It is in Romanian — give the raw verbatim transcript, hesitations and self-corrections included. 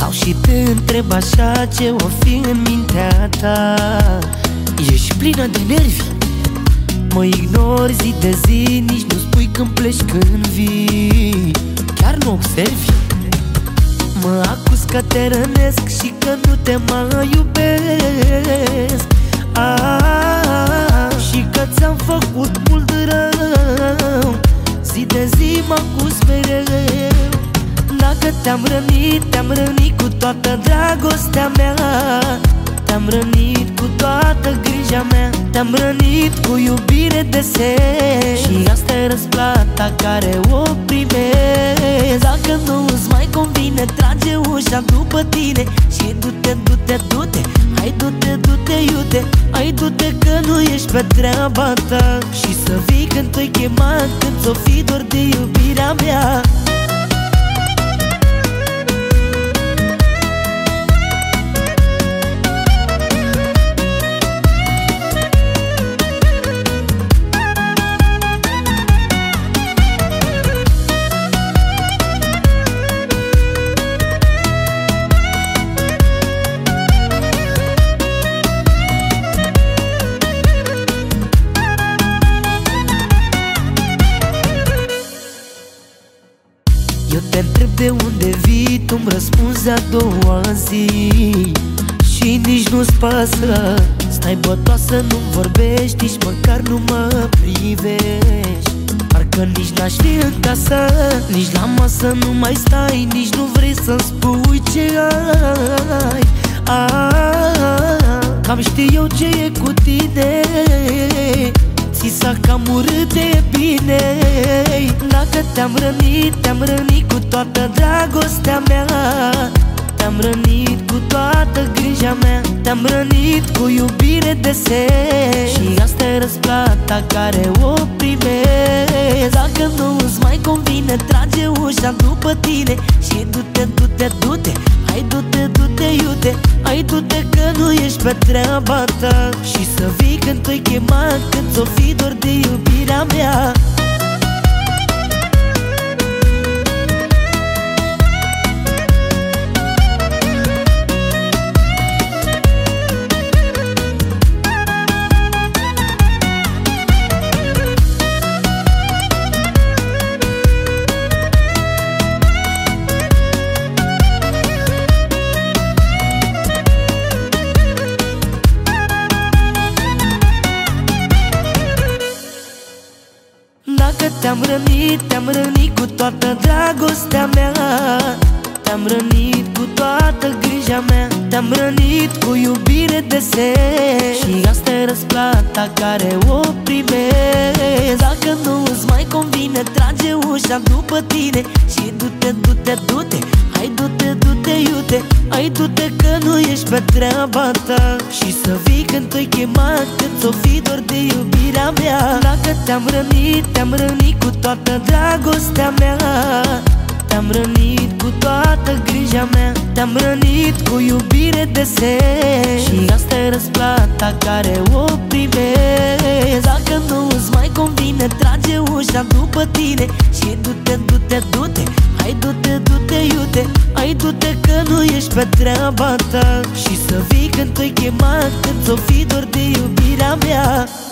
Stau și te întreb așa, ce o fi în mintea ta? Ești plină de nervi, mă ignori zi de zi, nici nu spui când pleci, când vii. Chiar nu observi? Mă acuz că te rănesc și că nu te mai iubesc. Ah, și că ți-am făcut mult rău, zi de zi mă acuz mereu. Dacă te-am rănit, te-am rănit cu toată dragostea mea, te-am rănit cu toată grija mea, te-am rănit cu iubire de sen. Și asta e răsplata care o primesc. Dacă nu îți mai convine, trage ușa după tine și du-te, du-te, du-te. Hai du-te, du-te, iute, hai du-te că nu ești pe treaba ta. Și să vii când te-i chema, când ți-o fi dor de iubirea mea. Eu te întreb de unde vii, tu-mi răspunzi a doua zi și nici nu-ți pasă. Stai bătoasă, nu vorbești, nici măcar nu mă privești. Parcă nici n-aș fi în casă, nici la masă nu mai stai, nici nu vrei să-mi spui ce ai. Ah, cam știu eu ce e cu tine, ți s-a cam urât de bine. Dacă te-am rănit, te-am rănit cu toată dragostea mea, te-am rănit cu toată grija mea, te-am rănit cu iubire de sen. Și asta e răsplata care o primesc. Dacă nu îți mai convine, trage ușa după tine și du-te, du-te, du-te. Hai du-te, du-te, iute, hai du-te că nu ești pe treaba ta. Și să vii când te-i chema, când ți-o fi dor de iubirea mea. Dacă te-am rănit, te-am rănit cu toată dragostea mea, te-am rănit cu toată grija mea, te-am rănit cu iubire de sen. Și asta e răsplata care o primesc. Dacă nu îți mai convine, trage ușa după tine și du-te, du-te, du-te. Hai du-te, du-te, iute, hai du-te că nu ești pe treaba ta. Și să vii când te-i chema, când ți-o fi dor de iubirea mea. Dacă te-am rănit, te-am rănit cu toată dragostea mea, te-am rănit cu toată grija mea, te-am rănit cu iubire de sen. Și asta e răsplata care o primesc. Dacă nu îți mai convine, trage ușa după tine și du-te, du-te, du-te. Hai du-te, du-te, iute, hai du-te că nu ești pe treaba ta. Și să vii când te-i chema, când ți-o fi dor de iubirea mea.